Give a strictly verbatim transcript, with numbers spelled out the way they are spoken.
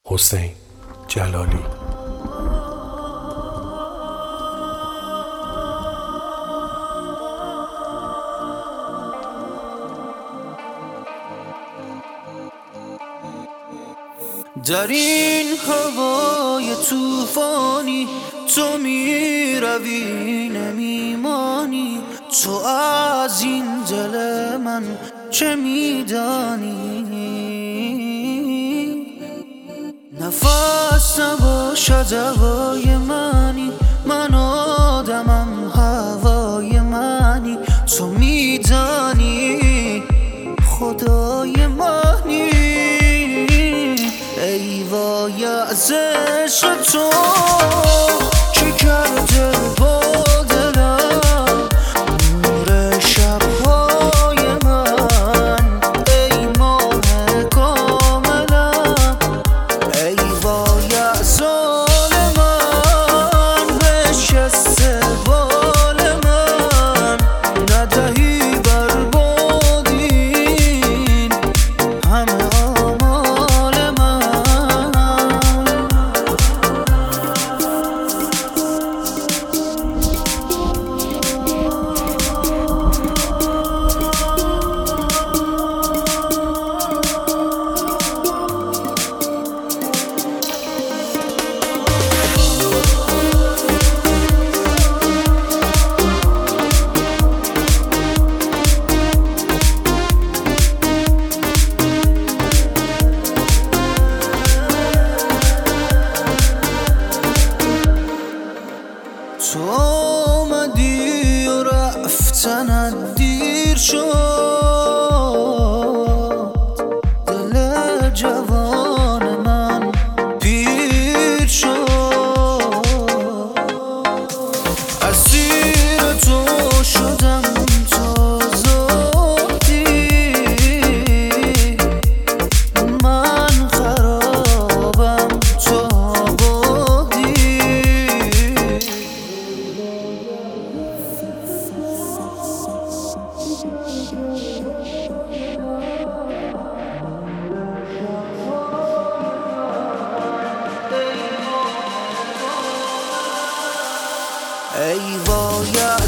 حسین جلالی. در این هوای طوفانی تو می روی نمیمانی، تو از این دل من چه میدانی؟ نفس نباشد هوای منی، من آدمم هوای منی، تو میدانی خدای منی. ای وای از عشق تو چه کرده با دلم، نور شبهای من ای ماه کاملم. ای وای از حال من نشسته بال من، ندهی بربادین همه تو آمدی و رفتنت دیر شد، دل جوان من پیر شد. اسیر تو شدم تا زودی، من خرابم تو آبادی. ای وای